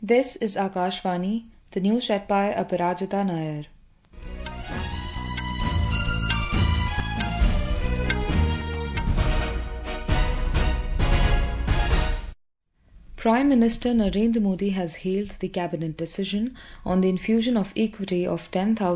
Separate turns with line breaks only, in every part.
This is Akashvani, the news read by Aparajita Nair. Prime Minister Narendra Modi has hailed the cabinet decision on the infusion of equity of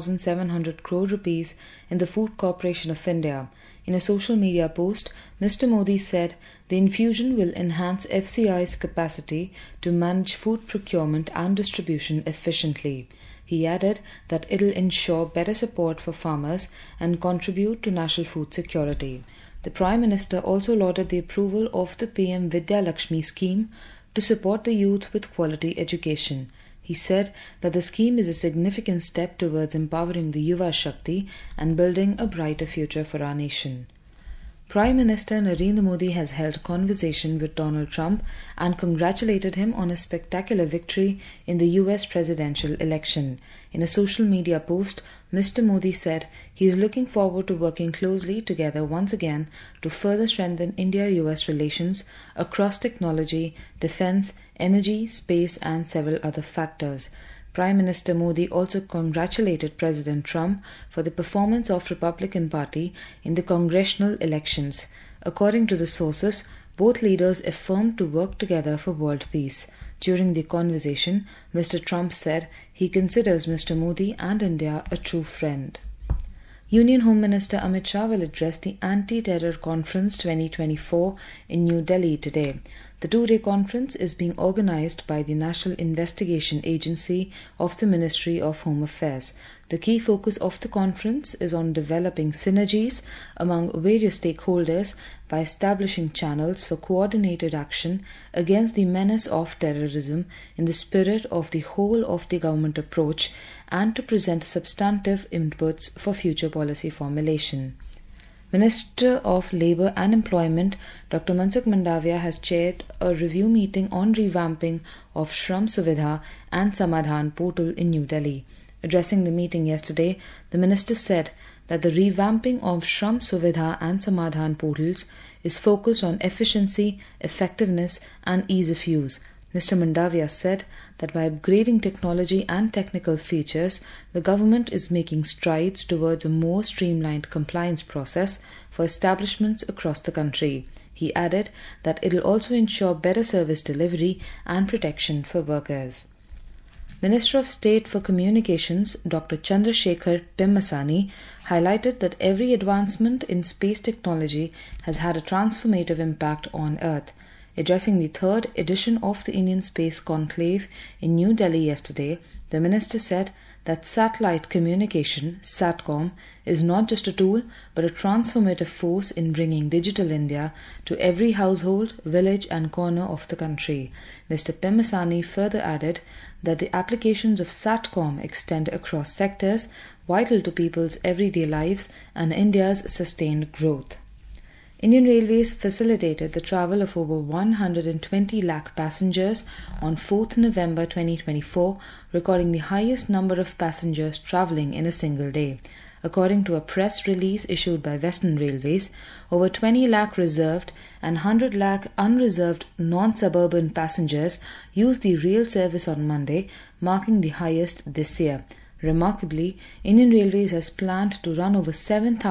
10,700 crore rupees in the Food Corporation of India. In a social media post, Mr. Modi said the infusion will enhance FCI's capacity to manage food procurement and distribution efficiently. He added that it will ensure better support for farmers and contribute to national food security. The Prime Minister also lauded the approval of the PM Vidya Lakshmi scheme to support the youth with quality education. He said that the scheme is a significant step towards empowering the Yuva Shakti and building a brighter future for our nation. Prime Minister Narendra Modi has held a conversation with Donald Trump and congratulated him on his spectacular victory in the US presidential election. In a social media post, Mr. Modi said he is looking forward to working closely together once again to further strengthen India-US relations across technology, defense, energy, space and several other factors. Prime Minister Modi also congratulated President Trump for the performance of Republican Party in the congressional elections. According to the sources, both leaders affirmed to work together for world peace. During the conversation, Mr. Trump said he considers Mr. Modi and India a true friend. Union Home Minister Amit Shah will address the Anti-Terror Conference 2024 in New Delhi today. The two-day conference is being organized by the National Investigation Agency of the Ministry of Home Affairs. The key focus of the conference is on developing synergies among various stakeholders by establishing channels for coordinated action against the menace of terrorism in the spirit of the whole of the government approach and to present substantive inputs for future policy formulation. Minister of Labour and Employment Dr. Mansukh Mandavia has chaired a review meeting on revamping of Shram Suvidha and Samadhan portal in New Delhi. Addressing the meeting yesterday, the minister said that the revamping of Shram Suvidha and Samadhan portals is focused on efficiency, effectiveness and ease of use. Mr. Mandavia said that by upgrading technology and technical features, the government is making strides towards a more streamlined compliance process for establishments across the country. He added that it will also ensure better service delivery and protection for workers. Minister of State for Communications Dr. Chandrasekhar Pemmasani highlighted that every advancement in space technology has had a transformative impact on Earth. Addressing the third edition of the Indian Space Conclave in New Delhi yesterday, the minister said that satellite communication, SATCOM, is not just a tool but a transformative force in bringing digital India to every household, village and corner of the country. Mr. Pemmasani further added that the applications of SATCOM extend across sectors vital to people's everyday lives and India's sustained growth. Indian Railways facilitated the travel of over 120 lakh passengers on 4th November 2024, recording the highest number of passengers travelling in a single day. According to a press release issued by Western Railways, over 20 lakh reserved and 100 lakh unreserved non-suburban passengers used the rail service on Monday, marking the highest this year. Remarkably, Indian Railways has planned to run over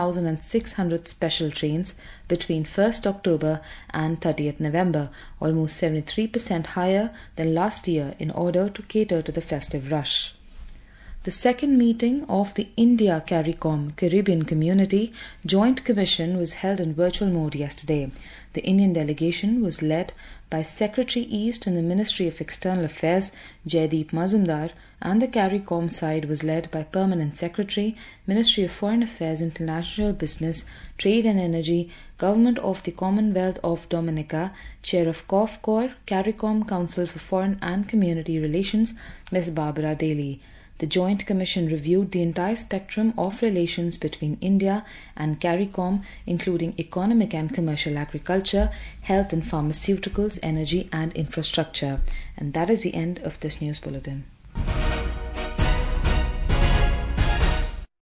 7,600 special trains between 1st October and 30th November, almost 73% higher than last year in order to cater to the festive rush. The second meeting of the India CARICOM Caribbean Community Joint Commission was held in virtual mode yesterday. The Indian delegation was led by Secretary East in the Ministry of External Affairs Jaideep Mazumdar, and the CARICOM side was led by Permanent Secretary, Ministry of Foreign Affairs, International Business, Trade and Energy, Government of the Commonwealth of Dominica, Chair of COFCOR, CARICOM Council for Foreign and Community Relations, Ms. Barbara Daly. The Joint Commission reviewed the entire spectrum of relations between India and CARICOM, including economic and commercial agriculture, health and pharmaceuticals, energy and infrastructure. And that is the end of this news bulletin.